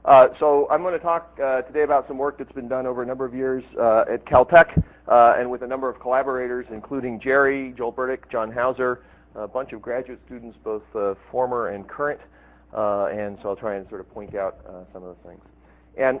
So I'm going to talk today about some work that's been done over a number of years at Caltech and with a number of collaborators, including Jerry, Joel Burdick, John Hauser, a bunch of graduate students, both former and current, and so I'll try and sort of point out some of the things. And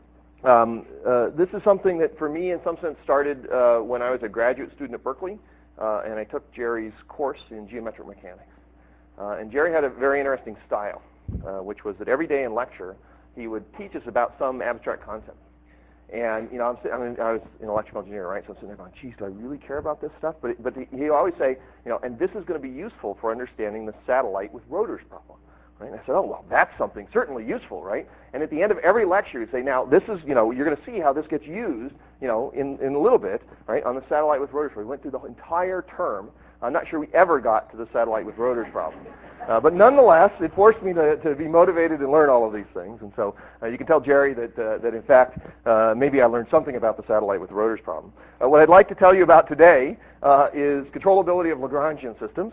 this is something that, for me, in some sense, started when I was a graduate student at Berkeley, and I took Jerry's course in geometric mechanics. And Jerry had a very interesting style, which was that every day in lecture, he would teach us about some abstract concept. And, you know, I was an electrical engineer, right? So I'm sitting there going, geez, do I really care about this stuff? But he'd always say, you know, and this is going to be useful for understanding the satellite with rotors problem. Right? And I said, oh, well, that's something certainly useful, right? And at the end of every lecture, he'd say, now, this is, you know, you're going to see how this gets used, you know, in a little bit, right, on the satellite with rotors. We went through the entire term. I'm not sure we ever got to the satellite with rotors problem. But nonetheless, it forced me to be motivated and learn all of these things. And so you can tell Jerry that in fact, maybe I learned something about the satellite with rotors problem. What I'd like to tell you about today is controllability of Lagrangian systems.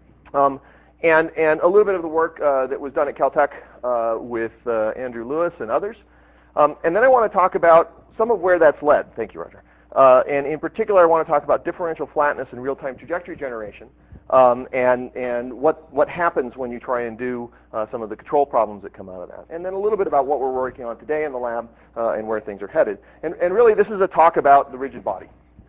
And a little bit of the work that was done at Caltech with Andrew Lewis and others. And then I want to talk about some of where that's led. Thank you, Roger. And in particular, I want to talk about differential flatness and real-time trajectory generation, and what happens when you try and do some of the control problems that come out of that. And then a little bit about what we're working on today in the lab and where things are headed. And really, this is a talk about the rigid body.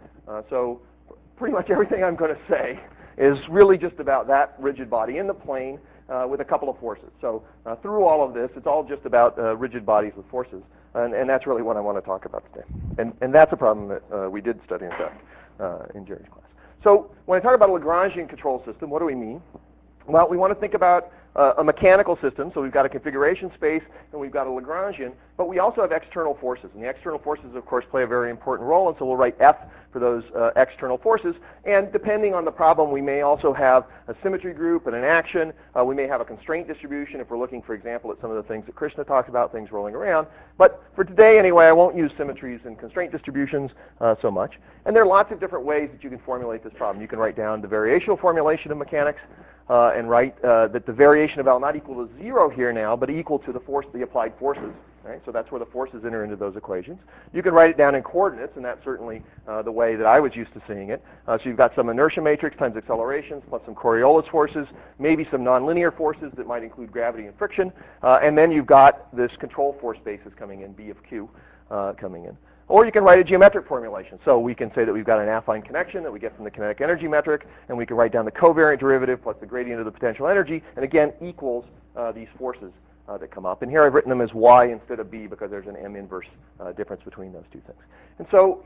So pretty much everything I'm going to say is really just about that rigid body in the plane with a couple of forces. So through all of this, it's all just about rigid bodies with forces. And that's really what I want to talk about today. And that's a problem that we did study, in fact, in Jerry's class. So when I talk about a Lagrangian control system, what do we mean? Well, we want to think about a mechanical system. So we've got a configuration space, and we've got a Lagrangian. But we also have external forces. And the external forces, of course, play a very important role. And so we'll write F for those external forces. And depending on the problem, we may also have a symmetry group and an action. We may have a constraint distribution if we're looking, for example, at some of the things that Krishna talks about, things rolling around. But for today, anyway, I won't use symmetries and constraint distributions so much. And there are lots of different ways that you can formulate this problem. You can write down the variational formulation of mechanics and write that the variation of L not equal to 0 here now, but equal to the applied forces. Right? So that's where the forces enter into those equations. You can write it down in coordinates, and that's certainly the way that I was used to seeing it. So you've got some inertia matrix times accelerations plus some Coriolis forces, maybe some nonlinear forces that might include gravity and friction, and then you've got this control force basis coming in, B of Q, coming in. Or you can write a geometric formulation. So we can say that we've got an affine connection that we get from the kinetic energy metric, and we can write down the covariant derivative plus the gradient of the potential energy, and again equals these forces that come up. And here I've written them as y instead of b because there's an m inverse difference between those two things. And so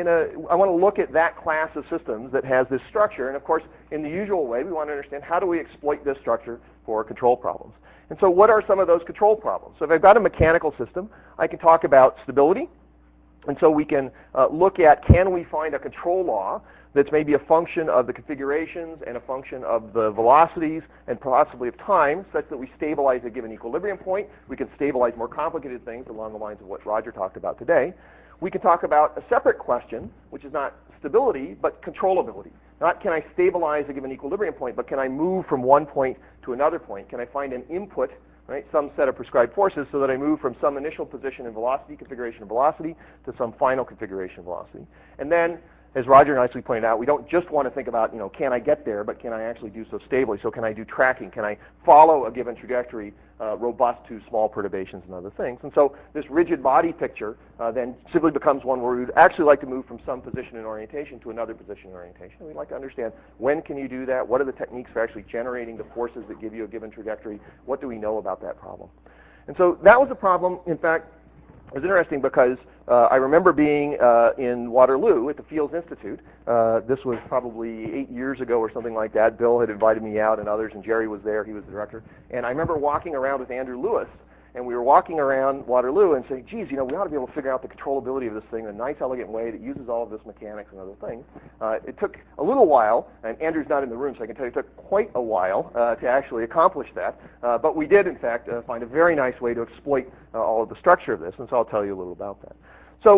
I want to look at that class of systems that has this structure. And of course, in the usual way, we want to understand how do we exploit this structure for control problems. And so what are some of those control problems? So if I've got a mechanical system, I can talk about stability. And so we can look at, can we find a control law that's maybe a function of the configurations and a function of the velocities and possibly of time, such that we stabilize a given equilibrium point. We can stabilize more complicated things along the lines of what Roger talked about today. We can talk about a separate question, which is not stability, but controllability. Not can I stabilize a given equilibrium point, but can I move from one point to another point? Can I find an input, right, some set of prescribed forces, so that I move from some initial position in velocity, configuration of velocity, to some final configuration of velocity. And then, as Roger nicely pointed out, we don't just want to think about, can I get there, but can I actually do so stably? So can I do tracking? Can I follow a given trajectory robust to small perturbations and other things? And so this rigid body picture then simply becomes one where we would actually like to move from some position in orientation to another position in orientation. We'd like to understand, when can you do that? What are the techniques for actually generating the forces that give you a given trajectory? What do we know about that problem? And so that was a problem. In fact, it was interesting because I remember being in Waterloo at the Fields Institute. This was probably 8 years ago or something like that. Bill had invited me out and others, and Jerry was there. He was the director. And I remember walking around with Andrew Lewis, and we were walking around Waterloo and saying, geez, we ought to be able to figure out the controllability of this thing in a nice, elegant way that uses all of this mechanics and other things. It took a little while, and Andrew's not in the room, so I can tell you it took quite a while to actually accomplish that. But we did, in fact, find a very nice way to exploit all of the structure of this, and so I'll tell you a little about that. So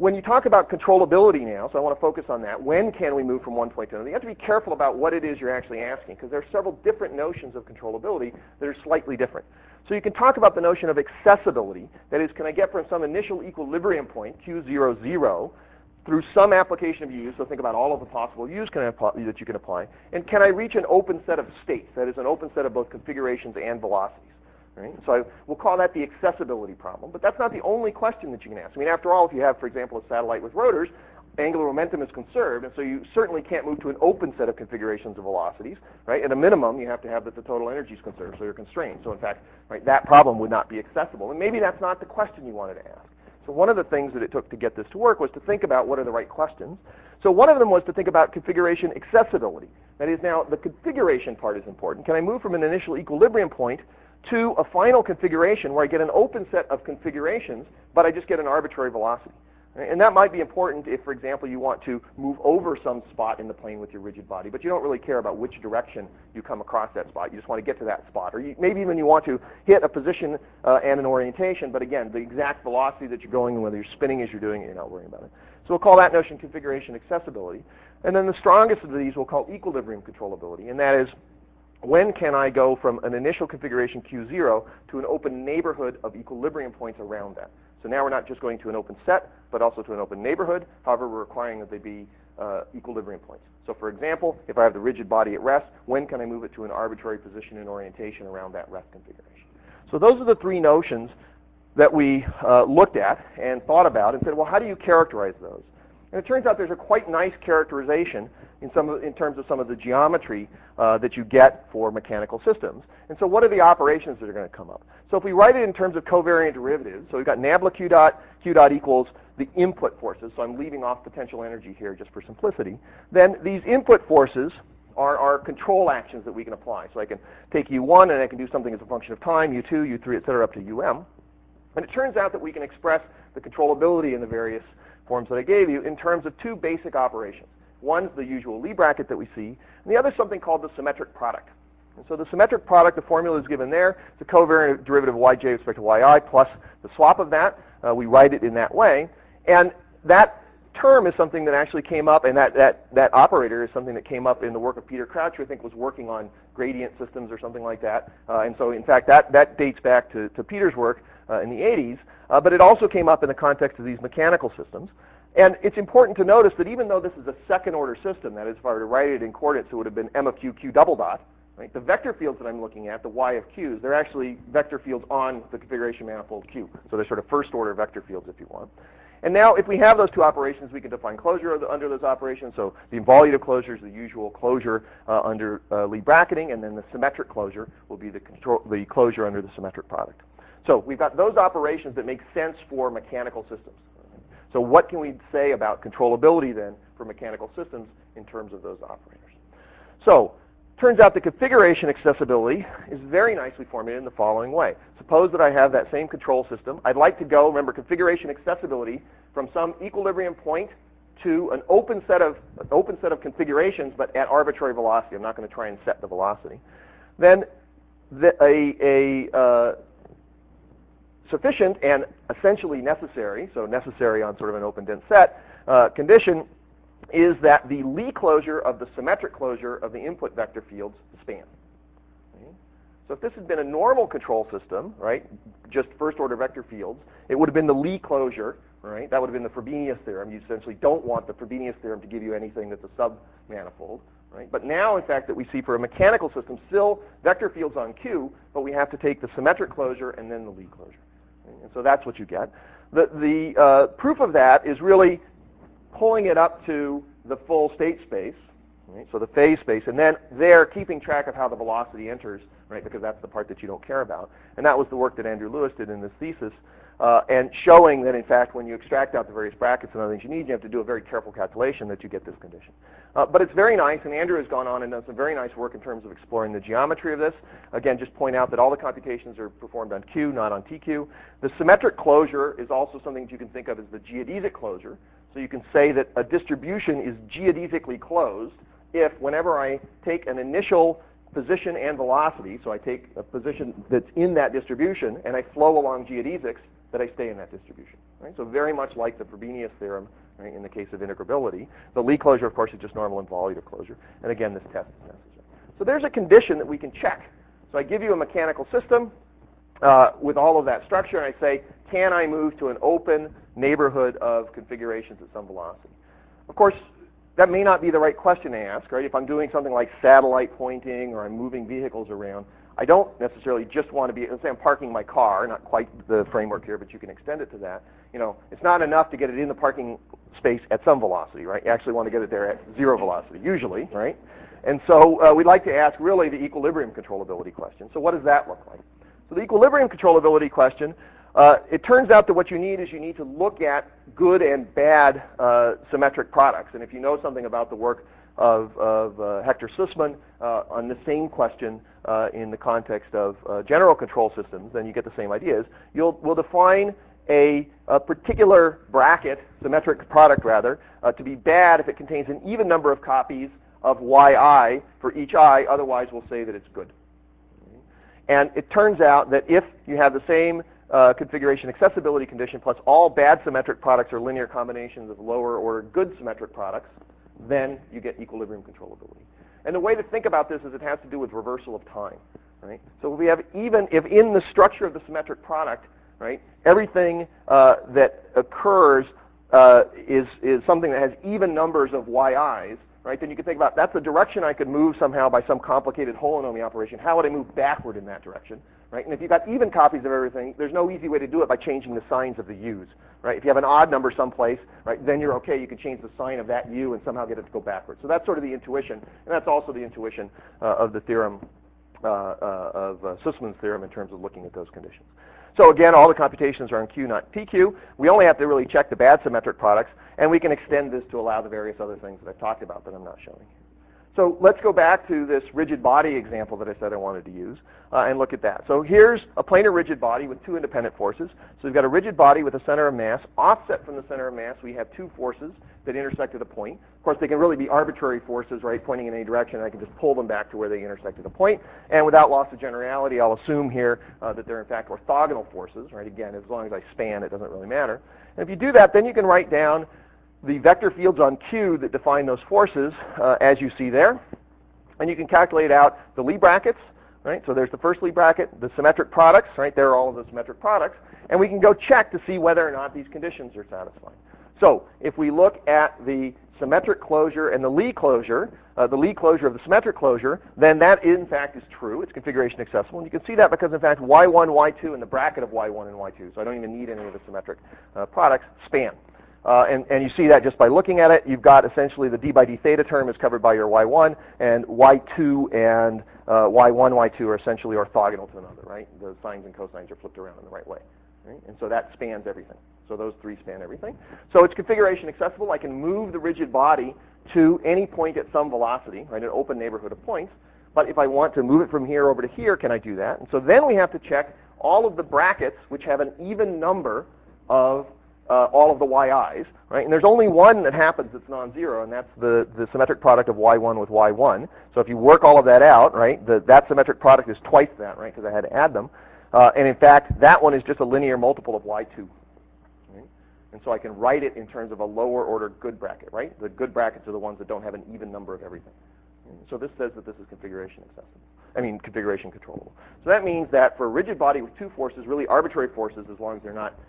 when you talk about controllability now, so I want to focus on that, when can we move from one point to another? You have to be careful about what it is you're actually asking, because there are several different notions of controllability that are slightly different. So you can talk about the notion of accessibility, that is, can I get from some initial equilibrium point, Q00, 0, through some application of use, so think about all of the possible use that you can apply, and can I reach an open set of states, that is, an open set of both configurations and velocities? Right? So we'll call that the accessibility problem, but that's not the only question that you can ask. I mean, after all, if you have, for example, a satellite with rotors, angular momentum is conserved, and so you certainly can't move to an open set of configurations of velocities, right? At a minimum, you have to have that the total energy is conserved, so you're constrained. So in fact, right, that problem would not be accessible, and maybe that's not the question you wanted to ask. So one of the things that it took to get this to work was to think about what are the right questions. So one of them was to think about configuration accessibility. That is, now the configuration part is important. Can I move from an initial equilibrium point to a final configuration where I get an open set of configurations, but I just get an arbitrary velocity? And that might be important if, for example, you want to move over some spot in the plane with your rigid body, but you don't really care about which direction you come across that spot. You just want to get to that spot. Or maybe even you want to hit a position and an orientation, but again, the exact velocity that you're going and whether you're spinning as you're doing it, you're not worrying about it. So we'll call that notion configuration accessibility. And then the strongest of these we'll call equilibrium controllability, and that is, when can I go from an initial configuration Q0 to an open neighborhood of equilibrium points around that? So now we're not just going to an open set, but also to an open neighborhood. However, we're requiring that they be equilibrium points. So for example, if I have the rigid body at rest, when can I move it to an arbitrary position and orientation around that rest configuration? So those are the three notions that we looked at and thought about and said, well, how do you characterize those? And it turns out there's a quite nice characterization in terms of some of the geometry that you get for mechanical systems. And so what are the operations that are going to come up? So if we write it in terms of covariant derivatives, so we've got nabla q dot equals the input forces, so I'm leaving off potential energy here just for simplicity, then these input forces are control actions that we can apply. So I can take U1 and I can do something as a function of time, U2, U3, et cetera, up to UM. And it turns out that we can express the controllability in the various forms that I gave you in terms of two basic operations. One's the usual Lie bracket that we see, and the other is something called the symmetric product. And so the symmetric product, the formula is given there. It's a covariant derivative of yj with respect to yi plus the swap of that. We write it in that way. And that term is something that actually came up, and that operator is something that came up in the work of Peter Crouch, who I think was working on gradient systems or something like that. And so in fact, that dates back to Peter's work in the 80s. But it also came up in the context of these mechanical systems. And it's important to notice that even though this is a second order system, that is, if I were to write it in coordinates, it would have been m of q, q double dot. Right? The vector fields that I'm looking at, the y of q's, they're actually vector fields on the configuration manifold q. So they're sort of first order vector fields, if you want. And now, if we have those two operations, we can define closure under those operations. So the involutive closure is the usual closure under Lie bracketing, and then the symmetric closure will be the closure under the symmetric product. So we've got those operations that make sense for mechanical systems. So what can we say about controllability then for mechanical systems in terms of those operators? So turns out the configuration accessibility is very nicely formulated in the following way. Suppose that I have that same control system. I'd like to go, remember, configuration accessibility from some equilibrium point to an open set of configurations, but at arbitrary velocity. I'm not going to try and set the velocity. Then sufficient and essentially necessary, so necessary on sort of an open dense set, condition is that the Lie closure of the symmetric closure of the input vector fields span. Okay? So if this had been a normal control system, right, just first order vector fields, it would have been the Lie closure, right? That would have been the Frobenius theorem. You essentially don't want the Frobenius theorem to give you anything that's a submanifold. Right? But now, in fact, that we see for a mechanical system, still vector fields on Q, but we have to take the symmetric closure and then the Lie closure. And so that's what you get. The proof of that is really pulling it up to the full state space, right? So the phase space, and then there keeping track of how the velocity enters, right? Because that's the part that you don't care about. And that was the work that Andrew Lewis did in this thesis, and showing that, in fact, when you extract out the various brackets and other things you need, you have to do a very careful calculation that you get this condition. But it's very nice, and Andrew has gone on and done some very nice work in terms of exploring the geometry of this. Again, just point out that all the computations are performed on Q, not on TQ. The symmetric closure is also something that you can think of as the geodesic closure. So you can say that a distribution is geodesically closed if, whenever I take an initial position and velocity, so I take a position that's in that distribution and I flow along geodesics, that I stay in that distribution. Right? So very much like the Frobenius theorem, right, in the case of integrability. The Lie closure, of course, is just normal involutive closure. And again, this test is necessary. So there's a condition that we can check. So I give you a mechanical system with all of that structure, and I say, can I move to an open neighborhood of configurations at some velocity? Of course, that may not be the right question to ask, right? If I'm doing something like satellite pointing or I'm moving vehicles around, I don't necessarily just want to be, let's say I'm parking my car, not quite the framework here, but you can extend it to that. You know, it's not enough to get it in the parking space at some velocity, right? You actually want to get it there at 0 velocity, usually, right? And so we'd like to ask really the equilibrium controllability question. So what does that look like? So the equilibrium controllability question, it turns out that what you need is you need to look at good and bad symmetric products. And if you know something about the work of Hector Sussman on the same question in the context of general control systems, then you get the same ideas. We'll define a particular bracket, symmetric product rather, to be bad if it contains an even number of copies of yi for each I, otherwise we'll say that it's good. And it turns out that if you have the same configuration accessibility condition plus all bad symmetric products are linear combinations of lower order good symmetric products, then you get equilibrium controllability. And the way to think about this is it has to do with reversal of time, right? So we have even if in the structure of the symmetric product, right, everything that occurs is something that has even numbers of yi's, right, then you can think about that's a direction I could move somehow by some complicated holonomy operation. How would I move backward in that direction, right? And if you've got even copies of everything, there's no easy way to do it by changing the signs of the u's, right? If you have an odd number someplace, right, then you're okay. You can change the sign of that u and somehow get it to go backwards. So that's sort of the intuition, and that's also the intuition of the theorem of Sussman's theorem in terms of looking at those conditions. So again, all the computations are in Q, not PQ. We only have to really check the bad symmetric products, and we can extend this to allow the various other things that I've talked about that I'm not showing here. So let's go back to this rigid body example that I said I wanted to use and look at that. So here's a planar rigid body with two independent forces. So we've got a rigid body with a center of mass. Offset from the center of mass, we have two forces that intersect at a point. Of course, they can really be arbitrary forces, right, pointing in any direction. I can just pull them back to where they intersect at a point. And without loss of generality, I'll assume here that they're in fact orthogonal forces, right? Again, as long as I span, it doesn't really matter. And if you do that, then you can write down the vector fields on Q that define those forces, as you see there. And you can calculate out the Lie brackets, right? So there's the first Lie bracket, the symmetric products, right? There are all of the symmetric products. And we can go check to see whether or not these conditions are satisfied. So if we look at the symmetric closure and the Lie closure of the symmetric closure, then that in fact is true. It's configuration accessible. And you can see that because in fact y1, y2 and the bracket of y1 and y2, so I don't even need any of the symmetric products, span. And you see that just by looking at it. You've got essentially the d by d theta term is covered by your y1, and y2 and y1, y2 are essentially orthogonal to another, right? The sines and cosines are flipped around in the right way. Right? And so that spans everything. So those three span everything. So it's configuration accessible. I can move the rigid body to any point at some velocity, right, an open neighborhood of points. But if I want to move it from here over to here, can I do that? And so then we have to check all of the brackets which have an even number of all of the yi's, right? And there's only one that happens that's non-zero, and that's the symmetric product of y1 with y1. So if you work all of that out, right, that symmetric product is twice that, right, because I had to add them. And in fact, that one is just a linear multiple of y2. Right? And so I can write it in terms of a lower order good bracket, right? The good brackets are the ones that don't have an even number of everything. So this says that this is configuration controllable. So that means that for a rigid body with two forces, really arbitrary forces, as long as they're not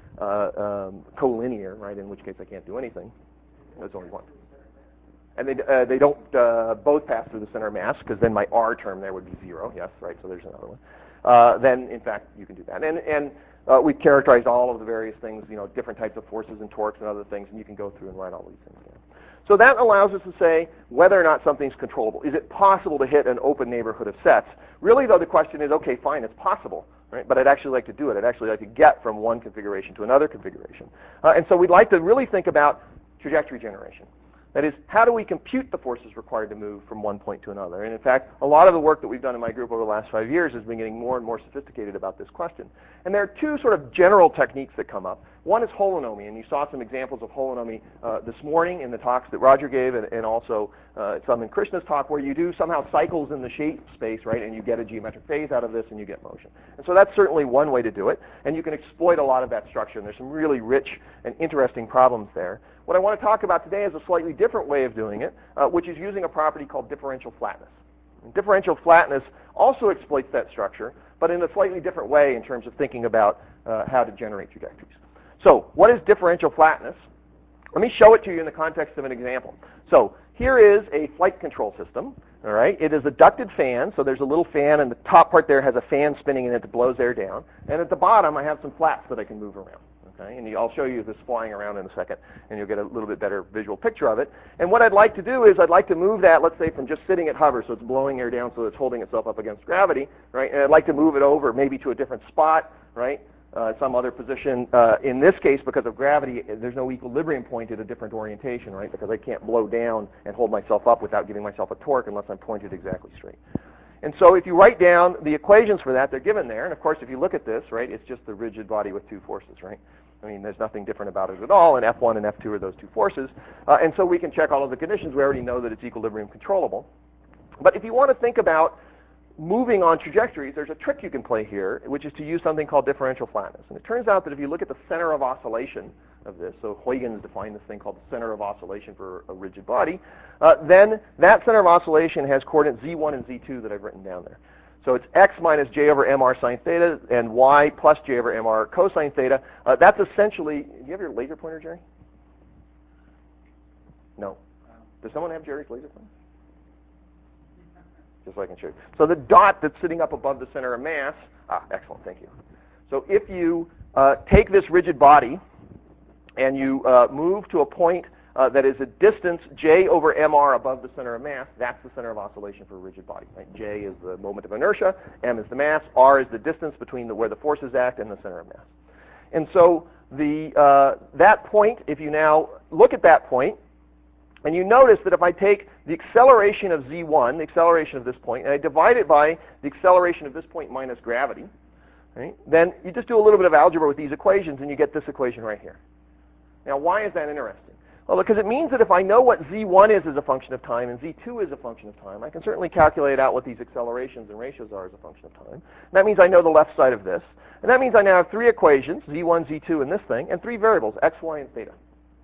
collinear, right, in which case I can't do anything. There's only one. And they don't both pass through the center of mass, because then my R term there would be 0. Yes, right, so there's another one. Then, in fact, you can do that. And we've characterized all of the various things, you know, different types of forces and torques and other things, and you can go through and write all these things down. So that allows us to say whether or not something's controllable. Is it possible to hit an open neighborhood of sets? Really, though, the question is, okay, fine, it's possible, right? But I'd actually like to do it. I'd actually like to get from one configuration to another configuration. And so we'd like to really think about trajectory generation. That is, how do we compute the forces required to move from one point to another? And in fact, a lot of the work that we've done in my group over the last 5 years has been getting more and more sophisticated about this question. And there are two sort of general techniques that come up. One is holonomy, and you saw some examples of holonomy this morning in the talks that Roger gave, and also some in Krishna's talk, where you do somehow cycles in the shape space, right, and you get a geometric phase out of this, and you get motion. And so that's certainly one way to do it, and you can exploit a lot of that structure, and there's some really rich and interesting problems there. What I want to talk about today is a slightly different way of doing it, which is using a property called differential flatness. And differential flatness also exploits that structure, but in a slightly different way in terms of thinking about how to generate trajectories. So what is differential flatness? Let me show it to you in the context of an example. So here is a flight control system. All right, it is a ducted fan, so there's a little fan, and the top part there has a fan spinning in it that blows air down. And at the bottom, I have some flaps that I can move around. Okay, and I'll show you this flying around in a second, and you'll get a little bit better visual picture of it. And what I'd like to do is I'd like to move that, let's say, from just sitting at hover, so it's blowing air down, so it's holding itself up against gravity, right? And I'd like to move it over maybe to a different spot, right? Some other position. In this case, because of gravity, there's no equilibrium point at a different orientation, right? Because I can't blow down and hold myself up without giving myself a torque unless I'm pointed exactly straight. And so if you write down the equations for that, they're given there. And of course, if you look at this, right, it's just the rigid body with two forces, right? I mean, there's nothing different about it at all, and F1 and F2 are those two forces. And so we can check all of the conditions. We already know that it's equilibrium controllable. But if you want to think about moving on trajectories, there's a trick you can play here, which is to use something called differential flatness. And it turns out that if you look at the center of oscillation of this, so Huygens defined this thing called the center of oscillation for a rigid body, then that center of oscillation has coordinates Z1 and Z2 that I've written down there. So it's x minus j over mr sine theta and y plus j over mr cosine theta. That's essentially, do you have your laser pointer, Jerry? No. Does someone have Jerry's laser pointer? Just so I can show you. So the dot that's sitting up above the center of mass, excellent, thank you. So if you take this rigid body and you move to a point that is a distance j over mr above the center of mass, that's the center of oscillation for a rigid body. Right? J is the moment of inertia, m is the mass, r is the distance between where the forces act and the center of mass. And so that point, if you now look at that point, and you notice that if I take the acceleration of z1, the acceleration of this point, and I divide it by the acceleration of this point minus gravity, right, then you just do a little bit of algebra with these equations, and you get this equation right here. Now, why is that interesting? Well, because it means that if I know what z1 is as a function of time and z2 is a function of time, I can certainly calculate out what these accelerations and ratios are as a function of time. And that means I know the left side of this. And that means I now have three equations, z1, z2, and this thing, and three variables, x, y, and theta.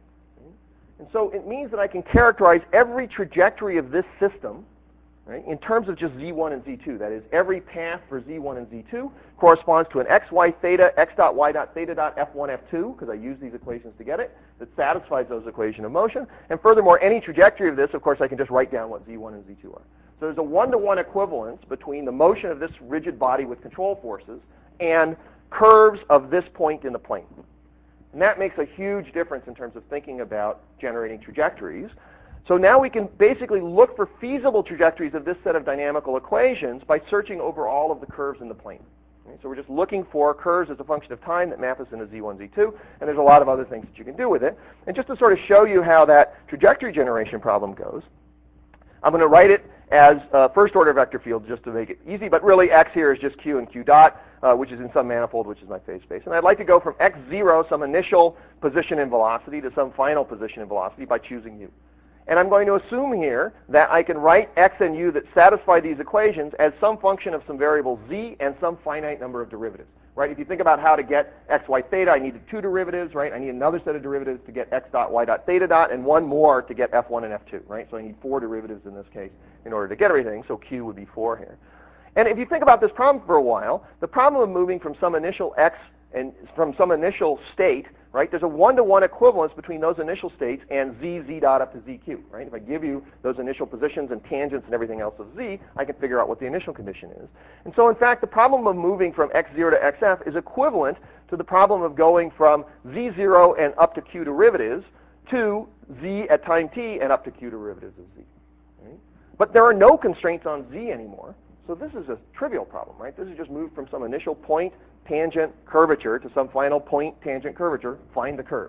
And so it means that I can characterize every trajectory of this system, right, in terms of just z1 and z2. That is, every path for z1 and z2 corresponds to an x, y, theta, x dot, y dot, theta dot, f1, f2, because I use these equations to get it, that satisfies those equations of motion. And furthermore, any trajectory of this, of course, I can just write down what z1 and z2 are. So there's a one-to-one equivalence between the motion of this rigid body with control forces and curves of this point in the plane. And that makes a huge difference in terms of thinking about generating trajectories. So now we can basically look for feasible trajectories of this set of dynamical equations by searching over all of the curves in the plane. Okay, so we're just looking for curves as a function of time that map us into z1, z2, and there's a lot of other things that you can do with it. And just to sort of show you how that trajectory generation problem goes, I'm going to write it as first order vector field just to make it easy, but really x here is just q and q dot, which is in some manifold, which is my phase space. And I'd like to go from x0, some initial position in velocity, to some final position in velocity by choosing u. And I'm going to assume here that I can write x and u that satisfy these equations as some function of some variable z and some finite number of derivatives. Right? If you think about how to get x, y, theta, I needed two derivatives, right? I need another set of derivatives to get x dot, y dot, theta dot, and one more to get f1 and f2, right? So I need four derivatives in this case in order to get everything, so q would be 4 here. And if you think about this problem for a while, the problem of moving from some initial x and from some initial state, right, there's a one-to-one equivalence between those initial states and z dot up to zq, right? If I give you those initial positions and tangents and everything else of z, I can figure out what the initial condition is. And so in fact, the problem of moving from x0 to xf is equivalent to the problem of going from z0 and up to q derivatives to z at time t and up to q derivatives of z. Right? But there are no constraints on z anymore. So this is a trivial problem, right? This is just moved from some initial point, tangent, curvature to some final point, tangent, curvature, find the curve.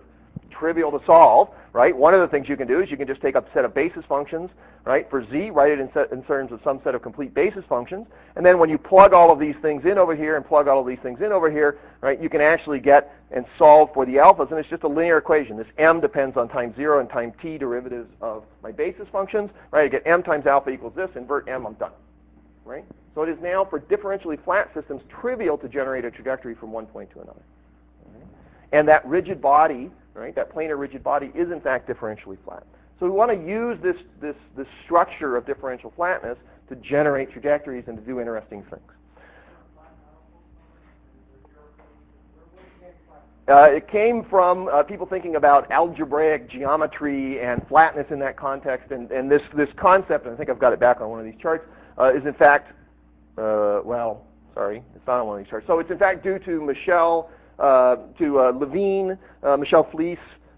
trivial to solve, right? One of the things you can do is you can just take a set of basis functions, right? For z, write it in terms of some set of complete basis functions, and then when you plug all of these things in over here and plug all of these things in over here, right, you can actually get and solve for the alphas, and it's just a linear equation. This m depends on time 0 and time t derivatives of my basis functions, right? I get m times alpha equals this, invert m, I'm done, right? So it is now, for differentially flat systems, trivial to generate a trajectory from one point to another. And that rigid body, right, that planar rigid body is in fact differentially flat. So we want to use this structure of differential flatness to generate trajectories and to do interesting things. It came from people thinking about algebraic geometry and flatness in that context, and this concept, and I think I've got it back on one of these charts, is in fact, well, sorry, it's not on one of these charts. So it's in fact due to Michel, Levine, Michel Fliess,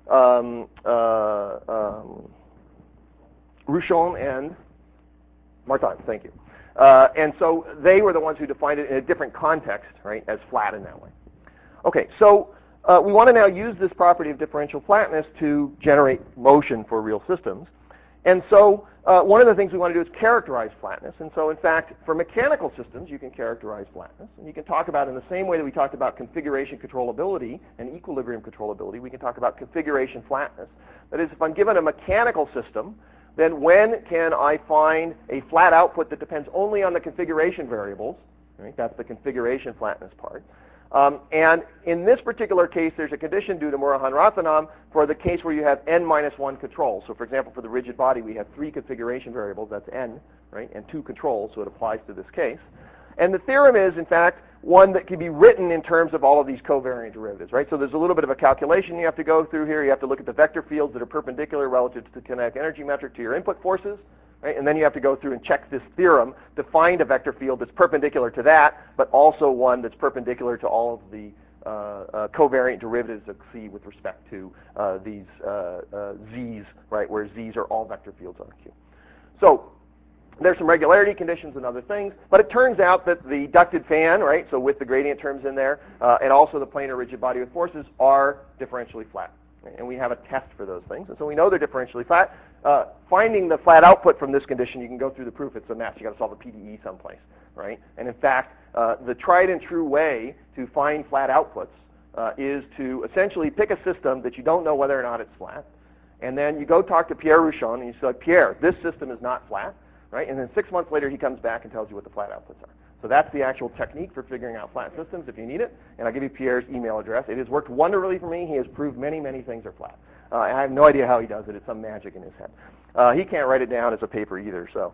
Rouchon, and Martin, thank you. And so they were the ones who defined it in a different context, right, as flat in that way. Okay, so we want to now use this property of differential flatness to generate motion for real systems. And so one of the things we want to do is characterize flatness. And so, in fact, for mechanical systems, you can characterize flatness. And you can talk about, in the same way that we talked about configuration controllability and equilibrium controllability, we can talk about configuration flatness. That is, if I'm given a mechanical system, then when can I find a flat output that depends only on the configuration variables? Right? That's the configuration flatness part. And in this particular case, there's a condition due to Murahan-Rathanam for the case where you have n-1 controls. So for example, for the rigid body, we have 3 configuration variables, that's n, right, and 2 controls, so it applies to this case. And the theorem is, in fact, one that can be written in terms of all of these covariant derivatives, right? So there's a little bit of a calculation you have to go through here. You have to look at the vector fields that are perpendicular relative to the kinetic energy metric to your input forces. Right? And then you have to go through and check this theorem to find a vector field that's perpendicular to that, but also one that's perpendicular to all of the covariant derivatives of C with respect to these Z's, right, where Z's are all vector fields on Q. So there's some regularity conditions and other things, but it turns out that the ducted fan, right, so with the gradient terms in there, and also the planar rigid body with forces are differentially flat. And we have a test for those things. And so we know they're differentially flat. Finding the flat output from this condition, you can go through the proof. It's a mess. You've got to solve a PDE someplace, right? And in fact, the tried and true way to find flat outputs is to essentially pick a system that you don't know whether or not it's flat. And then you go talk to Pierre Rouchon, and you say, Pierre, this system is not flat, right? And then 6 months later, he comes back and tells you what the flat outputs are. So that's the actual technique for figuring out flat systems if you need it. And I'll give you Pierre's email address. It has worked wonderfully for me. He has proved many, many things are flat. And I have no idea how he does it. It's some magic in his head. He can't write it down as a paper either. So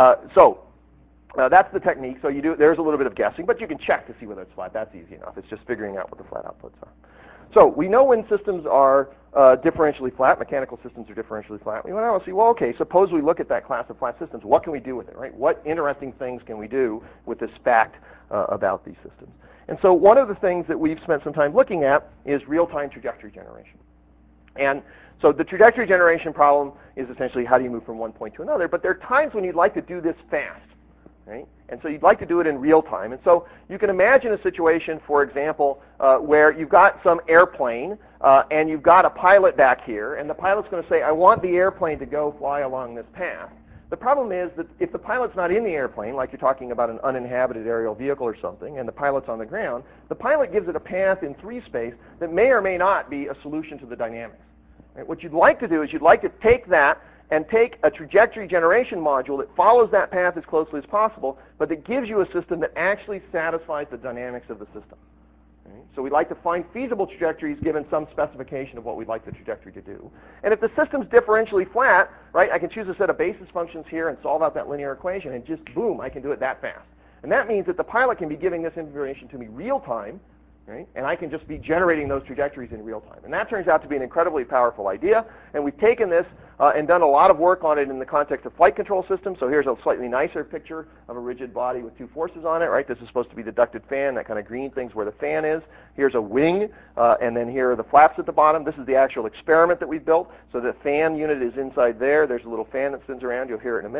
that's the technique. So you do. There's a little bit of guessing, but you can check to see whether it's flat. That's easy enough. It's just figuring out what the flat outputs are. So we know when systems are differentially flat, mechanical systems are differentially flat. We want to see, well, okay, suppose we look at that class of flat systems. What can we do with it, right? What interesting things can we do with this fact about these systems? And so one of the things that we've spent some time looking at is real-time trajectory generation. And so the trajectory generation problem is essentially how do you move from one point to another, but there are times when you'd like to do this fast. Right? And so you'd like to do it in real time. And so you can imagine a situation, for example, where you've got some airplane and you've got a pilot back here, and the pilot's going to say, I want the airplane to go fly along this path. The problem is that if the pilot's not in the airplane, like you're talking about an uninhabited aerial vehicle or something, and the pilot's on the ground, the pilot gives it a path in 3 space that may or may not be a solution to the dynamics. Right? What you'd like to do is you'd like to take that and take a trajectory generation module that follows that path as closely as possible, but that gives you a system that actually satisfies the dynamics of the system. Right? So we'd like to find feasible trajectories given some specification of what we'd like the trajectory to do. And if the system's differentially flat, right, I can choose a set of basis functions here and solve out that linear equation, and just boom, I can do it that fast. And that means that the pilot can be giving this information to me real time, right? And I can just be generating those trajectories in real time. And that turns out to be an incredibly powerful idea. And we've taken this and done a lot of work on it in the context of flight control systems. So here's a slightly nicer picture of a rigid body with 2 forces on it, right? This is supposed to be the ducted fan, that kind of green thing's where the fan is. Here's a wing, and then here are the flaps at the bottom. This is the actual experiment that we built. So the fan unit is inside there. There's a little fan that spins around. You'll hear it in a minute.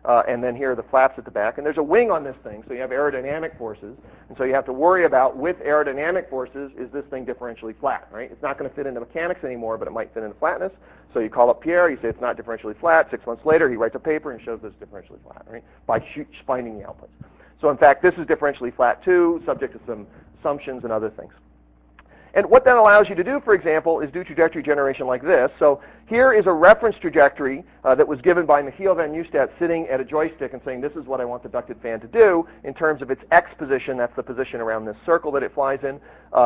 and then here are the flaps at the back. And there's a wing on this thing, so you have aerodynamic forces. And so you have to worry about, with aerodynamic forces, is this thing differentially flat, right? It's not going to fit into mechanics anymore, but it might fit into flatness. So you call up Pierre, you say it's not differentially flat. 6 months later, he writes a paper and shows that it's differentially flat, right, by finding the outputs. So in fact, this is differentially flat too, subject to some assumptions and other things. And what that allows you to do, for example, is do trajectory generation like this. So here is a reference trajectory that was given by Michiel van Nieuwstadt sitting at a joystick and saying, this is what I want the ducted fan to do in terms of its x position, that's the position around this circle that it flies in,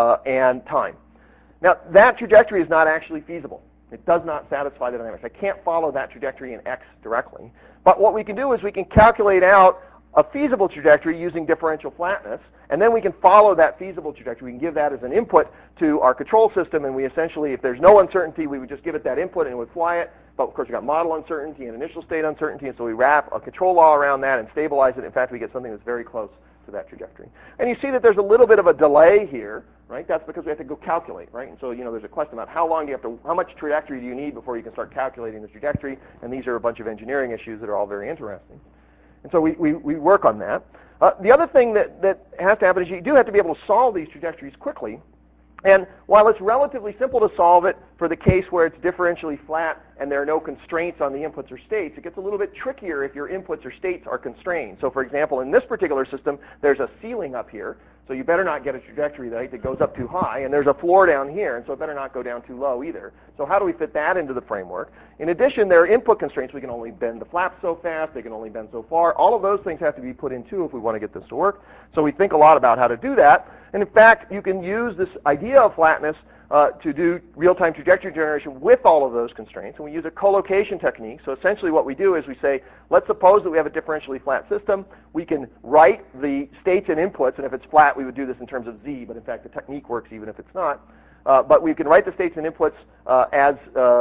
and time. Now, that trajectory is not actually feasible. It does not satisfy the dynamics. I can't follow that trajectory in x directly. But what we can do is we can calculate out a feasible trajectory using differential flatness, and then we can follow that feasible trajectory. We can give that as an input to our control system, and we essentially, if there's no uncertainty, we would just give it that input and it would fly it. But of course, we've got model uncertainty and initial state uncertainty, and so we wrap a control law around that and stabilize it. In fact, we get something that's very close to that trajectory. And you see that there's a little bit of a delay here, right? That's because we have to go calculate, right? And so, there's a question about how much trajectory do you need before you can start calculating the trajectory, and these are a bunch of engineering issues that are all very interesting. And so we work on that. The other thing that has to happen is you do have to be able to solve these trajectories quickly. And while it's relatively simple to solve it for the case where it's differentially flat and there are no constraints on the inputs or states, it gets a little bit trickier if your inputs or states are constrained. So for example, in this particular system, there's a ceiling up here. So you better not get a trajectory that goes up too high, and there's a floor down here, and so it better not go down too low either. So how do we fit that into the framework? In addition, there are input constraints. We can only bend the flaps so fast, they can only bend so far. All of those things have to be put in too if we want to get this to work. So we think a lot about how to do that. And in fact, you can use this idea of flatness to do real-time trajectory generation with all of those constraints, and we use a collocation technique. So essentially what we do is we say, let's suppose that we have a differentially flat system. We can write the states and inputs, and if it's flat, we would do this in terms of z, but in fact the technique works even if it's not. But we can write the states and inputs as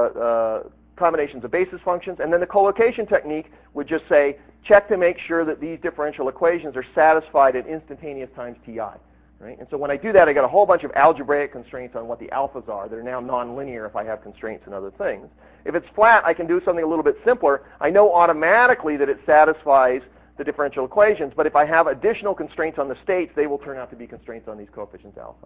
combinations of basis functions, and then the collocation technique would just say, check to make sure that these differential equations are satisfied at instantaneous times ti. Right? And so when I do that, I get a whole bunch of algebraic constraints on what the alphas are. They're now nonlinear if I have constraints and other things. If it's flat, I can do something a little bit simpler. I know automatically that it satisfies the differential equations, but if I have additional constraints on the states, they will turn out to be constraints on these coefficients alpha.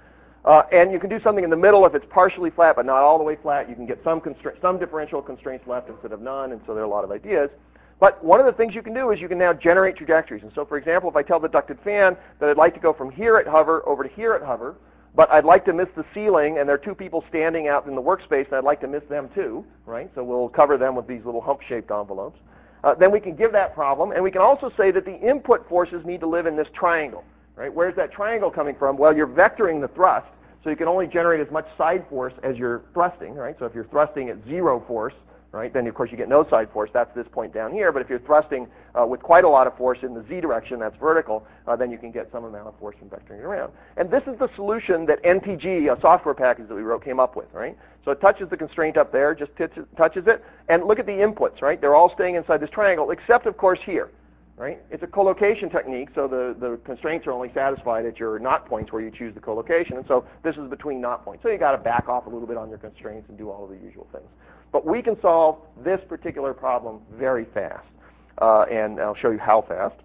And you can do something in the middle if it's partially flat but not all the way flat. You can get some differential constraints left instead of none, and so there are a lot of ideas. But one of the things you can do is you can now generate trajectories. And so, for example, if I tell the ducted fan that I'd like to go from here at hover over to here at hover, but I'd like to miss the ceiling, and there are two people standing out in the workspace, and I'd like to miss them too, right? So we'll cover them with these little hump-shaped envelopes. Then we can give that problem, and we can also say that the input forces need to live in this triangle, right? Where's that triangle coming from? Well, you're vectoring the thrust, so you can only generate as much side force as you're thrusting, right? So if you're thrusting at 0 force, right, then of course you get no side force. That's this point down here. But if you're thrusting with quite a lot of force in the z direction, that's vertical, then you can get some amount of force from vectoring it around. And this is the solution that NTG, a software package that we wrote, came up with, right? So it touches the constraint up there, just touches it, and look at the inputs, right? They're all staying inside this triangle, except of course here, right? It's a collocation technique, so the constraints are only satisfied at your not points where you choose the collocation, and so this is between not points. So you got to back off a little bit on your constraints and do all of the usual things. But we can solve this particular problem very fast, and I'll show you how fast.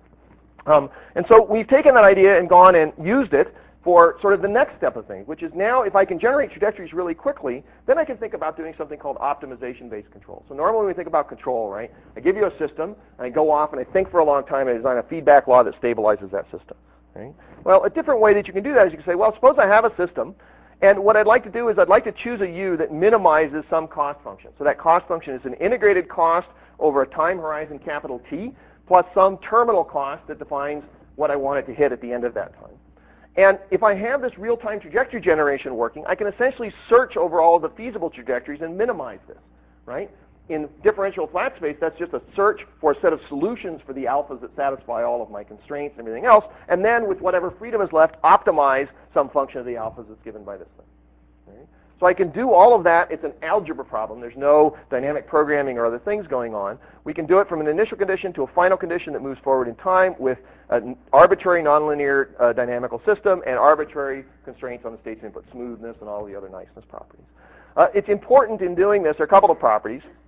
And so we've taken that idea and gone and used it for sort of the next step of things, which is now if I can generate trajectories really quickly, then I can think about doing something called optimization-based control. So normally when we think about control, right, I give you a system, and I go off and I think for a long time and I design a feedback law that stabilizes that system. Right? Well, a different way that you can do that is you can say, well, suppose I have a system, and what I'd like to do is I'd like to choose a U that minimizes some cost function. So that cost function is an integrated cost over a time horizon capital T plus some terminal cost that defines what I want it to hit at the end of that time. And if I have this real-time trajectory generation working, I can essentially search over all of the feasible trajectories and minimize this, right? In differential flat space, that's just a search for a set of solutions for the alphas that satisfy all of my constraints and everything else, and then with whatever freedom is left, optimize some function of the alphas that's given by this thing. Right? So I can do all of that. It's an algebra problem. There's no dynamic programming or other things going on. We can do it from an initial condition to a final condition that moves forward in time with an arbitrary nonlinear dynamical system and arbitrary constraints on the state's input smoothness and all the other niceness properties. It's important in doing this, there are a couple of properties.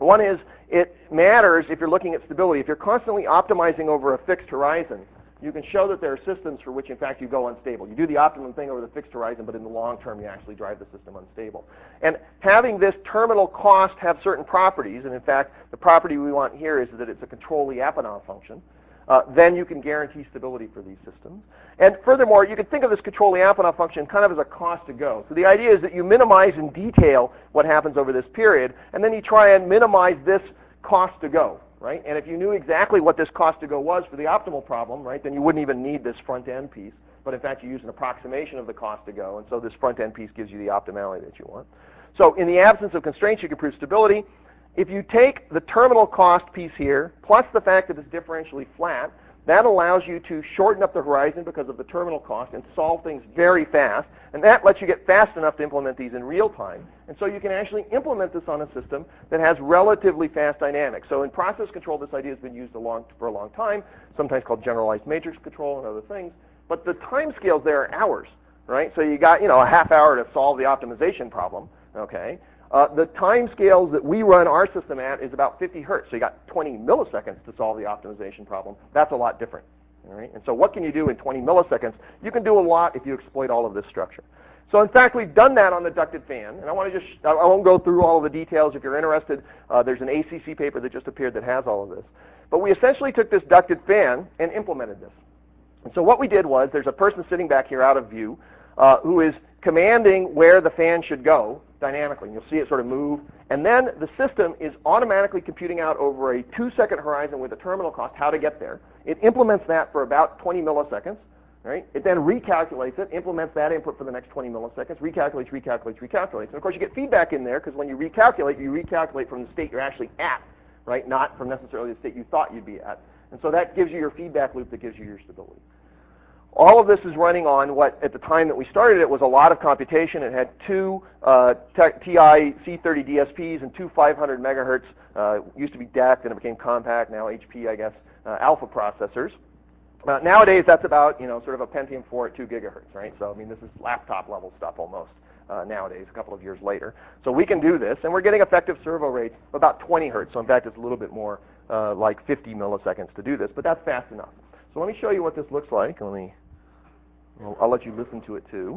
One is, it matters if you're looking at stability. If you're constantly optimizing over a fixed horizon, you can show that there are systems for which, in fact, you go unstable. You do the optimum thing over the fixed horizon, but in the long term, you actually drive the system unstable. And having this terminal cost have certain properties, and in fact, the property we want here is that it's a control-Lyapunov function, then you can guarantee stability for these systems. And furthermore, you can think of this control-Lyapunov function kind of as a cost to go. So the idea is that you minimize in detail what happens over this period, and then you try and minimize this cost to go. Right? And if you knew exactly what this cost to go was for the optimal problem, right, then you wouldn't even need this front end piece. But in fact, you use an approximation of the cost to go, and so this front end piece gives you the optimality that you want. So in the absence of constraints, you can prove stability. If you take the terminal cost piece here, plus the fact that it's differentially flat, that allows you to shorten up the horizon because of the terminal cost and solve things very fast. And that lets you get fast enough to implement these in real time. And so you can actually implement this on a system that has relatively fast dynamics. So in process control, this idea has been used for a long time, sometimes called generalized matrix control and other things. But the time scales there are hours, right? So you got, a half hour to solve the optimization problem, okay? The time scales that we run our system at is about 50 hertz. So you got 20 milliseconds to solve the optimization problem. That's a lot different. All right? And so what can you do in 20 milliseconds? You can do a lot if you exploit all of this structure. So in fact, we've done that on the ducted fan. And I won't go through all of the details. If you're interested, there's an ACC paper that just appeared that has all of this. But we essentially took this ducted fan and implemented this. And so what we did was, there's a person sitting back here out of view who is commanding where the fan should go dynamically. And you'll see it sort of move. And then the system is automatically computing out over a 2-second horizon with a terminal cost how to get there. It implements that for about 20 milliseconds. Right? It then recalculates it, implements that input for the next 20 milliseconds, recalculates. And of course you get feedback in there, because when you recalculate from the state you're actually at, right? Not from necessarily the state you thought you'd be at. And so that gives you your feedback loop that gives you your stability. All of this is running on what, at the time that we started it, was a lot of computation. It had two TI C30 DSPs and two 500 megahertz, used to be DEC, then it became compact, now HP, I guess, alpha processors. Nowadays, that's about, sort of a Pentium 4 at 2 gigahertz, right? So, I mean, this is laptop level stuff almost nowadays, a couple of years later. So we can do this, and we're getting effective servo rates of about 20 hertz. So in fact, it's a little bit more like 50 milliseconds to do this, but that's fast enough. So let me show you what this looks like. I'll let you listen to it too.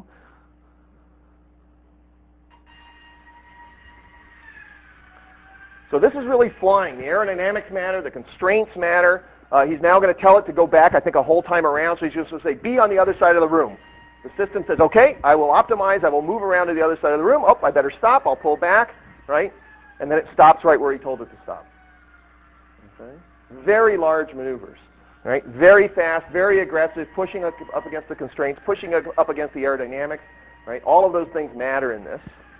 So this is really flying. The aerodynamics matter, the constraints matter. He's now going to tell it to go back, I think, a whole time around. So he's just going to say, be on the other side of the room. The system says, okay, I will optimize. I will move around to the other side of the room. Oh, I better stop. I'll pull back, right? And then it stops right where he told it to stop. Okay? Very large maneuvers. Right? Very fast, very aggressive, pushing up against the constraints, pushing up against the aerodynamics. Right? All of those things matter in this.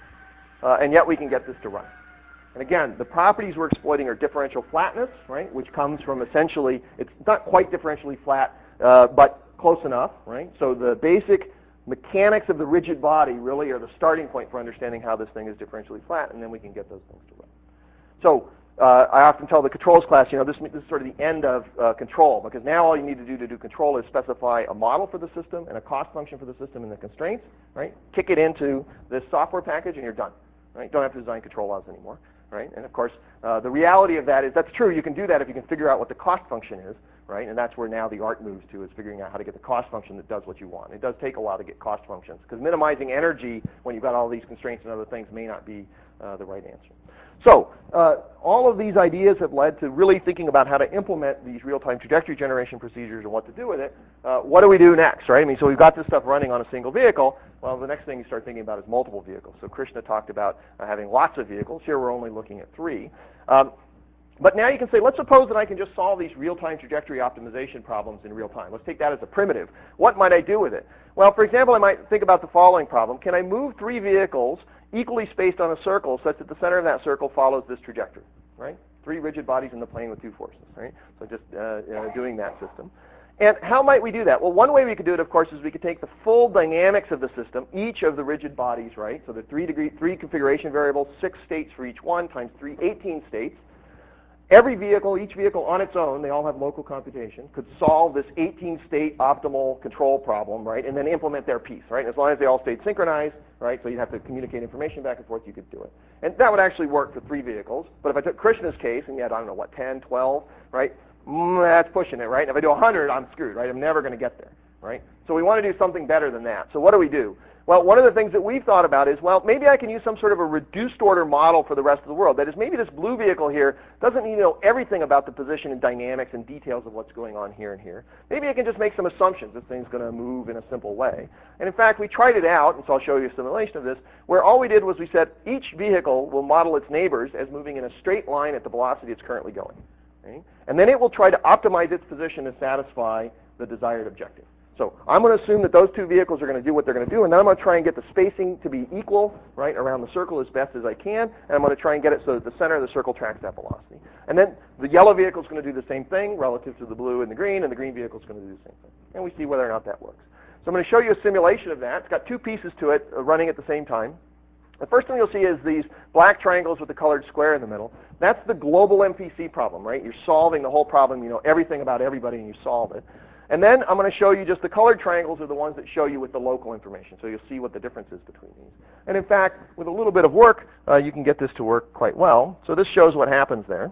And yet we can get this to run. And again, the properties we're exploiting are differential flatness, right? Which comes from essentially, it's not quite differentially flat, but close enough. Right? So the basic mechanics of the rigid body really are the starting point for understanding how this thing is differentially flat, and then we can get those things to run. So I often tell the controls class, this is sort of the end of control, because now all you need to do control is specify a model for the system and a cost function for the system and the constraints, right? Kick it into this software package and you're done, right? Don't have to design control laws anymore, right? And of course, the reality of that is that's true. You can do that if you can figure out what the cost function is, right? And that's where now the art moves to, is figuring out how to get the cost function that does what you want. It does take a while to get cost functions, because minimizing energy when you've got all these constraints and other things may not be the right answer. So all of these ideas have led to really thinking about how to implement these real-time trajectory generation procedures and what to do with it. What do we do next, right? I mean, so we've got this stuff running on a single vehicle. Well, the next thing you start thinking about is multiple vehicles. So Krishna talked about having lots of vehicles. Here we're only looking at 3. But now you can say, let's suppose that I can just solve these real-time trajectory optimization problems in real time. Let's take that as a primitive. What might I do with it? Well, for example, I might think about the following problem. Can I move 3 vehicles equally spaced on a circle such that the center of that circle follows this trajectory, right? 3 rigid bodies in the plane with 2 forces, right? So just doing that system. And how might we do that? Well, one way we could do it, of course, is we could take the full dynamics of the system, each of the rigid bodies, right? So the 3 configuration variables, 6 states for each one, times 3 18 states. every vehicle, each vehicle on its own, they all have local computation, could solve this 18-state optimal control problem, right, and then implement their piece, right? And as long as they all stayed synchronized, right, so you'd have to communicate information back and forth, you could do it. And that would actually work for 3 vehicles. But if I took Krishna's case, and you had, I don't know, what, 10, 12, right, that's pushing it, right? And if I do 100, I'm screwed, right? I'm never going to get there, right? So we want to do something better than that. So what do? Well, one of the things that we've thought about is, well, maybe I can use some sort of a reduced order model for the rest of the world. That is, maybe this blue vehicle here doesn't need to know everything about the position and dynamics and details of what's going on here and here. Maybe I can just make some assumptions this thing's going to move in a simple way. And in fact, we tried it out, and so I'll show you a simulation of this, where all we did was we said each vehicle will model its neighbors as moving in a straight line at the velocity it's currently going. Okay? And then it will try to optimize its position to satisfy the desired objective. So I'm going to assume that those 2 vehicles are going to do what they're going to do, and then I'm going to try and get the spacing to be equal, right, around the circle as best as I can, and I'm going to try and get it so that the center of the circle tracks that velocity. And then the yellow vehicle is going to do the same thing relative to the blue and the green green vehicle is going to do the same thing. And we see whether or not that works. So I'm going to show you a simulation of that. It's got 2 pieces to it running at the same time. The first thing you'll see is these black triangles with the colored square in the middle. That's the global MPC problem, right? You're solving the whole problem. You know everything about everybody, and you solve it. And then I'm going to show you just the colored triangles are the ones that show you with the local information. So you'll see what the difference is between these. And in fact, with a little bit of work, you can get this to work quite well. So this shows what happens there.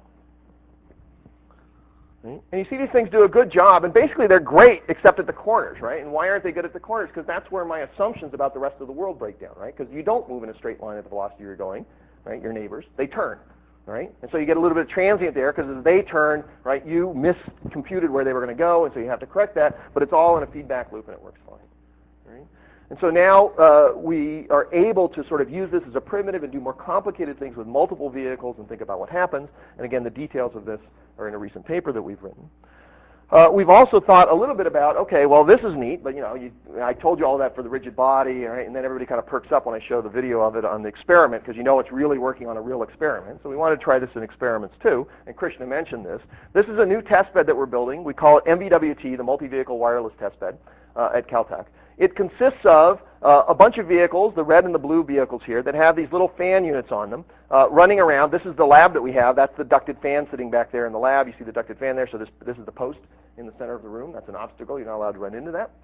And you see these things do a good job, and basically they're great except at the corners, right? And why aren't they good at the corners? Because that's where my assumptions about the rest of the world break down, right? Because you don't move in a straight line at the velocity you're going, right? Your neighbors, they turn. Right? And so you get a little bit of transient there because as they turn, right, you miscomputed where they were going to go, and so you have to correct that, but it's all in a feedback loop and it works fine. Right? And so now we are able to sort of use this as a primitive and do more complicated things with multiple vehicles and think about what happens. And again, the details of this are in a recent paper that we've written. We've also thought a little bit about, okay, well, this is neat, but I told you all that for the rigid body, right? And then everybody kind of perks up when I show the video of it on the experiment because you know it's really working on a real experiment. So we want to try this in experiments too, and Krishna mentioned this. This is a new test bed that we're building. We call it MVWT, the Multi-Vehicle Wireless Test Bed at Caltech. It consists of a bunch of vehicles, the red and the blue vehicles here, that have these little fan units on them running around. This is the lab that we have. That's the ducted fan sitting back there in the lab. You see the ducted fan there, so this is the post in the center of the room. That's an obstacle. You're not allowed to run into that.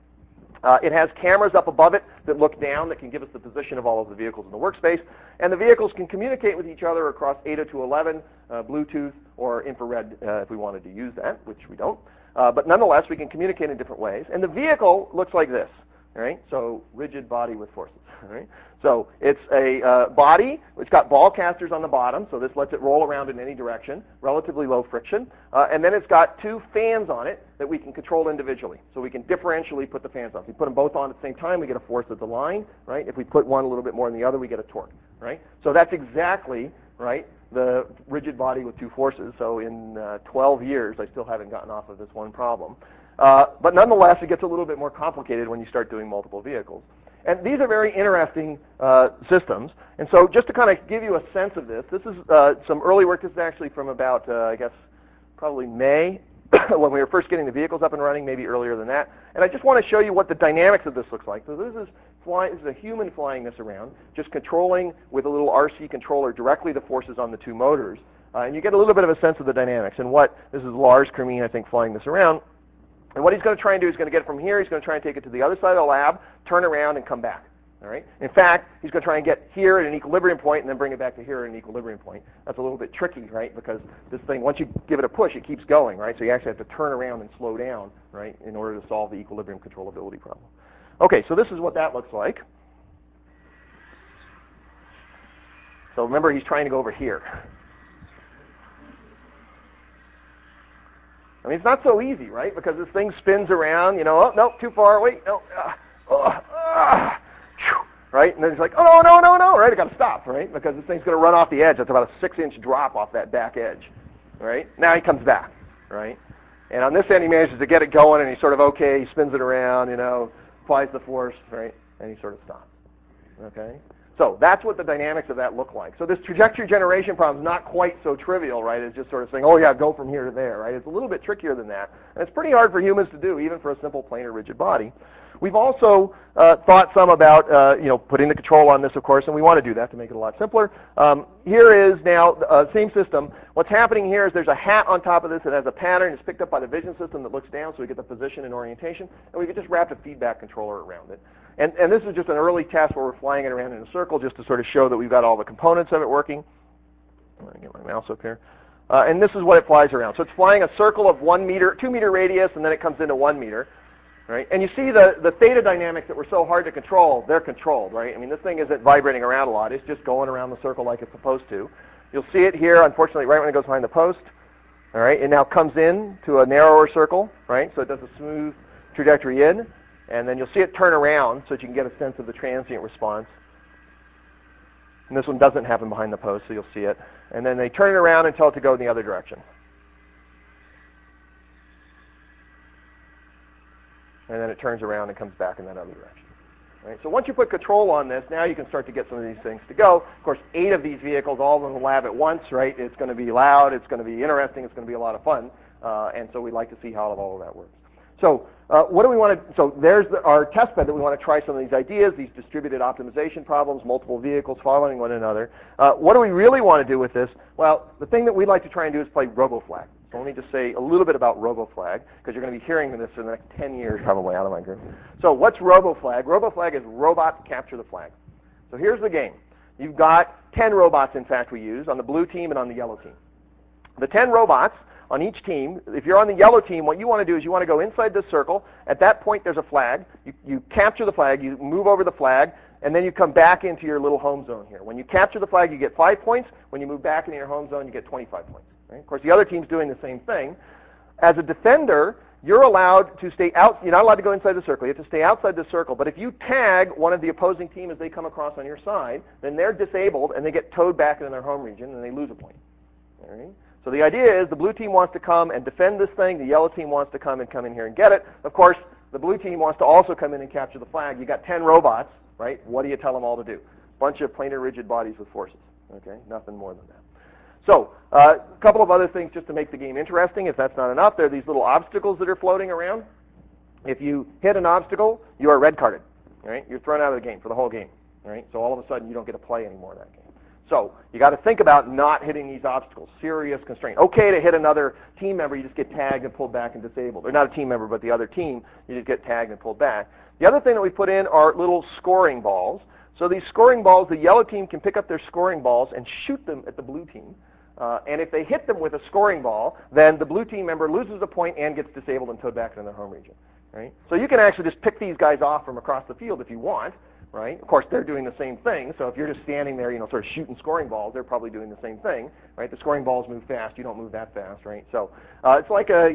It has cameras up above it that look down that can give us the position of all of the vehicles in the workspace. And the vehicles can communicate with each other across 802.11, Bluetooth, or infrared if we wanted to use that, which we don't. But nonetheless, we can communicate in different ways. And the vehicle looks like this. Right? So rigid body with forces. Right? So it's a body. It's got ball casters on the bottom, so this lets it roll around in any direction, relatively low friction. And then it's got 2 fans on it that we can control individually. So we can differentially put the fans on. If we put them both on at the same time, we get a force at the line. Right? If we put one a little bit more than the other, we get a torque. Right? So that's exactly right the rigid body with 2 forces. So in 12 years, I still haven't gotten off of this one problem. But nonetheless, it gets a little bit more complicated when you start doing multiple vehicles. And these are very interesting systems. And so just to kind of give you a sense of this is some early work. This is actually from about, I guess, probably May, when we were first getting the vehicles up and running, maybe earlier than that. And I just want to show you what the dynamics of this looks like. So this is a human flying this around, just controlling with a little RC controller directly the forces on the 2 motors. And you get a little bit of a sense of the dynamics. And this is Lars Kermeen, I think, flying this around. And what he's going to try and do is going to get it from here. He's going to try and take it to the other side of the lab, turn around, and come back. All right. In fact, he's going to try and get here at an equilibrium point and then bring it back to here at an equilibrium point. That's a little bit tricky, right? Because this thing, once you give it a push, it keeps going, right? So you actually have to turn around and slow down, right, in order to solve the equilibrium controllability problem. Okay, so this is what that looks like. So remember, he's trying to go over here. I mean, it's not so easy, right? Because this thing spins around, oh, no, too far, wait, no, right? And then it's like, oh, no, right? I got to stop, right? Because this thing's going to run off the edge. That's about a 6-inch drop off that back edge, right? Now he comes back, right? And on this end, he manages to get it going, and he's sort of okay. He spins it around, applies the force, right? And he sort of stops, okay? So that's what the dynamics of that look like. So this trajectory generation problem is not quite so trivial, right? It's just sort of saying, oh yeah, go from here to there, right? It's a little bit trickier than that. And it's pretty hard for humans to do, even for a simple planar rigid body. We've also thought some about putting the control on this, of course, and we want to do that to make it a lot simpler. Here is now the same system. What's happening here is there's a hat on top of this that has a pattern. It's picked up by the vision system that looks down, so we get the position and orientation, and we can just wrap a feedback controller around it. And this is just an early test where we're flying it around in a circle just to sort of show that we've got all the components of it working. I'm going to get my mouse up here. And this is what it flies around. So it's flying a circle of 1 meter, 2 meter radius, and then it comes into 1 meter. Right? And you see the theta dynamics that were so hard to control, they're controlled, right? I mean, this thing isn't vibrating around a lot. It's just going around the circle like it's supposed to. You'll see it here, unfortunately, right when it goes behind the post. All right? It now comes in to a narrower circle, right? So it does a smooth trajectory in. And then you'll see it turn around so that you can get a sense of the transient response. And this one doesn't happen behind the post, so you'll see it. And then they turn it around and tell it to go in the other direction. And then it turns around and comes back in that other direction. Right? So once you put control on this, now you can start to get some of these things to go. Of course, 8 of these vehicles, all of them in the lab at once, right? It's going to be loud, it's going to be interesting, it's going to be a lot of fun. And so we'd like to see how all of that works. So what do we want to, so there's our test bed that we want to try some of these ideas, these distributed optimization problems, multiple vehicles following one another. What do we really want to do with this? Well, the thing that we'd like to try and do is play RoboFlag. So let me just say a little bit about RoboFlag, because you're going to be hearing this in the next 10 years probably out of my group. So what's RoboFlag? RoboFlag is Robot Capture the Flag. So here's the game. You've got 10 robots, in fact, we use on the blue team and on the yellow team. The 10 robots on each team, if you're on the yellow team, what you want to do is you want to go inside this circle. At that point, there's a flag. You capture the flag, you move over the flag, and then you come back into your little home zone here. When you capture the flag, you get 5 points. When you move back into your home zone, you get 25 points. Right? Of course, the other team's doing the same thing. As a defender, you're allowed to stay out. You're not allowed to go inside the circle. You have to stay outside the circle. But if you tag one of the opposing team as they come across on your side, then they're disabled, and they get towed back into their home region, and they lose a point. All right? So the idea is the blue team wants to come and defend this thing. The yellow team wants to come in here and get it. Of course, the blue team wants to also come in and capture the flag. You got 10 robots, right? What do you tell them all to do? Bunch of planar rigid bodies with forces. Okay, nothing more than that. So a couple of other things just to make the game interesting. If that's not enough, there are these little obstacles that are floating around. If you hit an obstacle, you are red carded. Right? You're thrown out of the game for the whole game. Right? So all of a sudden, you don't get to play anymore in that game. So you got to think about not hitting these obstacles. Serious constraint. Okay to hit another team member, you just get tagged and pulled back and disabled. Or not a team member, but the other team, you just get tagged and pulled back. The other thing that we put in are little scoring balls. So these scoring balls, the yellow team can pick up their scoring balls and shoot them at the blue team. And if they hit them with a scoring ball, then the blue team member loses a point and gets disabled and towed back into their home region. Right? So you can actually just pick these guys off from across the field if you want. Right? Of course, they're doing the same thing. So if you're just standing there, sort of shooting scoring balls, they're probably doing the same thing. Right? The scoring balls move fast. You don't move that fast. Right? So it's like a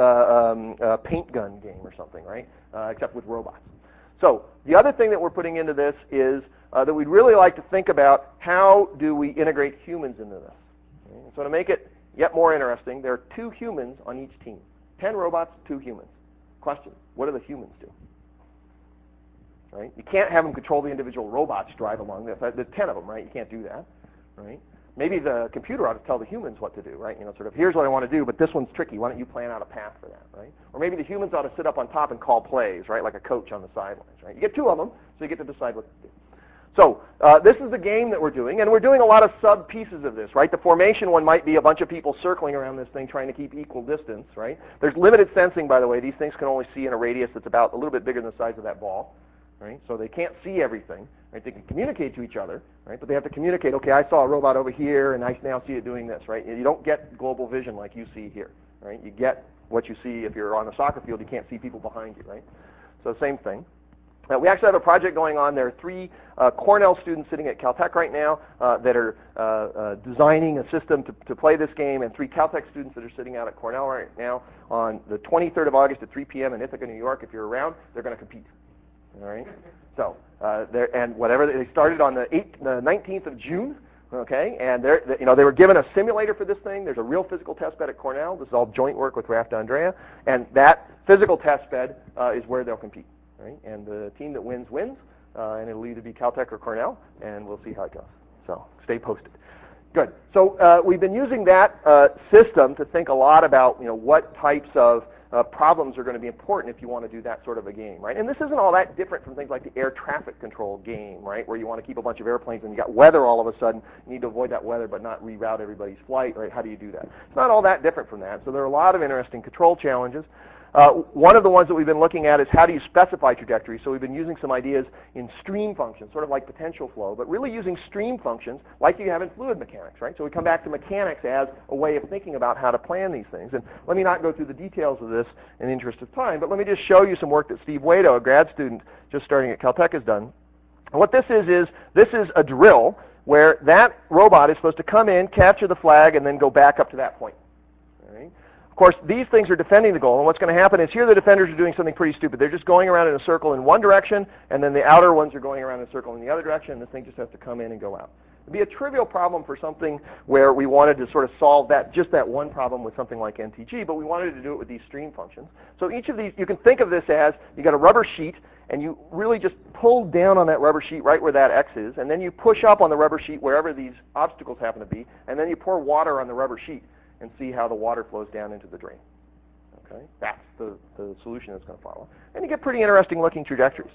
paint gun game or something. Right? Except with robots. So the other thing that we're putting into this is that we'd really like to think about how do we integrate humans into this. So to make it yet more interesting, there are 2 humans on each team. 10 robots, 2 humans. Question, what do the humans do? Right? You can't have them control the individual robots drive along. There's 10 of them, right? You can't do that. Right? Maybe the computer ought to tell the humans what to do, right? Sort of, here's what I want to do, but this one's tricky. Why don't you plan out a path for that, right? Or maybe the humans ought to sit up on top and call plays, right? Like a coach on the sidelines, right? You get 2 of them, so you get to decide what to do. So this is the game that we're doing, and we're doing a lot of sub-pieces of this, right? The formation one might be a bunch of people circling around this thing trying to keep equal distance, right? There's limited sensing, by the way. These things can only see in a radius that's about a little bit bigger than the size of that ball, right? So they can't see everything, right? They can communicate to each other, right? But they have to communicate, okay, I saw a robot over here, and I now see it doing this, right? You don't get global vision like you see here, right? You get what you see if you're on a soccer field. You can't see people behind you, right? So same thing. We actually have a project going on. There are 3 Cornell students sitting at Caltech right now that are designing a system to play this game, and 3 Caltech students that are sitting out at Cornell right now. On the 23rd of August at 3 p.m. in Ithaca, New York, if you're around, they're going to compete. All right? So, and whatever, they started on the 19th of June, okay? And they were given a simulator for this thing. There's a real physical test bed at Cornell. This is all joint work with RAFTA Andrea. And that physical test bed is where they'll compete. Right? And the team that wins, and it'll either be Caltech or Cornell, and we'll see how it goes. So stay posted. Good. So we've been using that system to think a lot about what types of problems are going to be important if you want to do that sort of a game, right? And this isn't all that different from things like the air traffic control game, right? Where you want to keep a bunch of airplanes and you got weather all of a sudden. You need to avoid that weather but not reroute everybody's flight, right? How do you do that? It's not all that different from that. So there are a lot of interesting control challenges. One of the ones that we've been looking at is how do you specify trajectories. So we've been using some ideas in stream functions, sort of like potential flow, but really using stream functions like you have in fluid mechanics, right? So we come back to mechanics as a way of thinking about how to plan these things. And let me not go through the details of this in the interest of time, but let me just show you some work that Steve Wado, a grad student just starting at Caltech, has done. And what this is a drill where that robot is supposed to come in, capture the flag, and then go back up to that point. All right? Of course, these things are defending the goal, and what's going to happen is here the defenders are doing something pretty stupid. They're just going around in a circle in one direction, and then the outer ones are going around in a circle in the other direction, and this thing just has to come in and go out. It would be a trivial problem for something where we wanted to sort of solve just that one problem with something like NTG, but we wanted to do it with these stream functions. So each of these, you can think of this as you got a rubber sheet, and you really just pull down on that rubber sheet right where that X is, and then you push up on the rubber sheet wherever these obstacles happen to be, and then you pour water on the rubber sheet and see how the water flows down into the drain. Okay, that's the solution that's going to follow. And you get pretty interesting looking trajectories.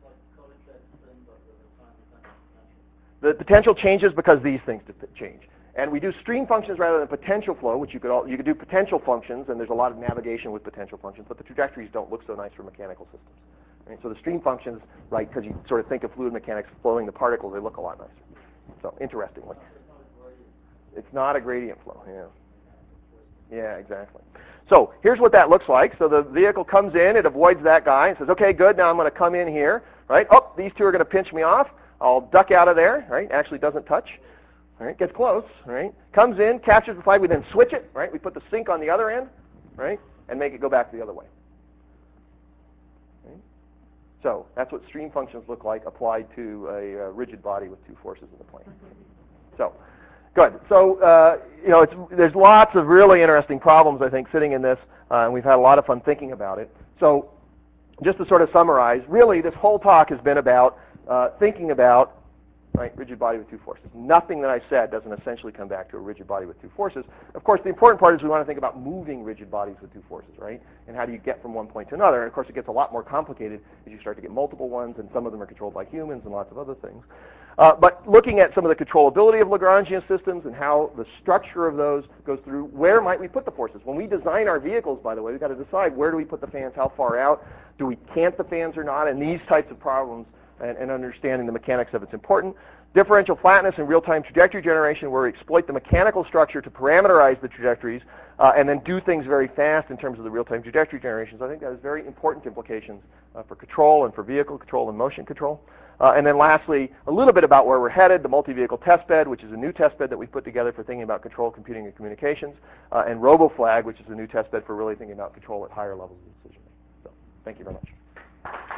The potential changes because these things change. And we do stream functions rather than potential flow, which you could do potential functions, and there's a lot of navigation with potential functions, but the trajectories don't look so nice for mechanical systems. Right? So the stream functions, right, because you sort of think of fluid mechanics flowing the particles, they look a lot nicer. So interestingly. It's not a gradient flow, yeah. Yeah, exactly. So here's what that looks like. So the vehicle comes in, it avoids that guy, and says, okay, good, now I'm going to come in here, right? Oh, these two are going to pinch me off. I'll duck out of there, right? Actually doesn't touch, right? Gets close, right? Comes in, captures the flag, we then switch it, right? We put the sink on the other end, right? And make it go back the other way. Right? So that's what stream functions look like applied to a rigid body with two forces in the plane. So. Good. So, there's lots of really interesting problems, I think, sitting in this, and we've had a lot of fun thinking about it. So, just to sort of summarize, really this whole talk has been about thinking about rigid body with two forces. Nothing that I said doesn't essentially come back to a rigid body with two forces. Of course, the important part is we want to think about moving rigid bodies with two forces, right? And how do you get from one point to another? And of course, it gets a lot more complicated as you start to get multiple ones, and some of them are controlled by humans and lots of other things. But looking at some of the controllability of Lagrangian systems and how the structure of those goes through, where might we put the forces? When we design our vehicles, by the way, we've got to decide where do we put the fans, how far out, do we cant the fans or not, and these types of problems and understanding the mechanics of it's important. Differential flatness and real-time trajectory generation, where we exploit the mechanical structure to parameterize the trajectories and then do things very fast in terms of the real-time trajectory generations. I think that has very important implications for control and for vehicle control and motion control. And then lastly, a little bit about where we're headed, the multi-vehicle test bed, which is a new test bed that we put together for thinking about control, computing, and communications, and RoboFlag, which is a new test bed for really thinking about control at higher levels of decision making. So, thank you very much.